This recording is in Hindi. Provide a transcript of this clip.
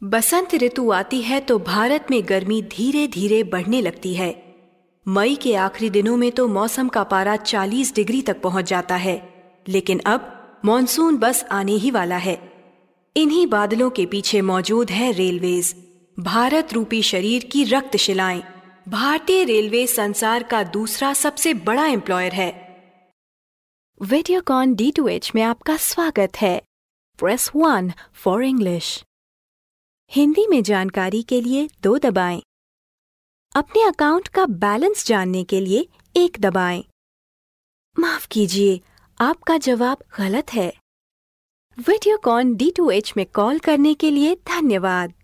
बसंत ऋतु आती है तो भारत में गर्मी धीरे धीरे बढ़ने लगती है। मई के आखिरी दिनों में तो मौसम का पारा 40 डिग्री तक पहुंच जाता है, लेकिन अब मॉनसून बस आने ही वाला है। इन्हीं बादलों के पीछे मौजूद है रेलवेज, भारत रूपी शरीर की रक्तशिलाएं। भारतीय रेलवे संसार का दूसरा सबसे बड़ा एम्प्लॉयर है। वीडियोकॉन D2H में आपका स्वागत है। Press 1 for English. हिंदी में जानकारी के लिए 2 दबाएं। अपने अकाउंट का बैलेंस जानने के लिए 1 दबाएं। माफ कीजिए, आपका जवाब गलत है। वीडियोकॉन D2H में कॉल करने के लिए धन्यवाद।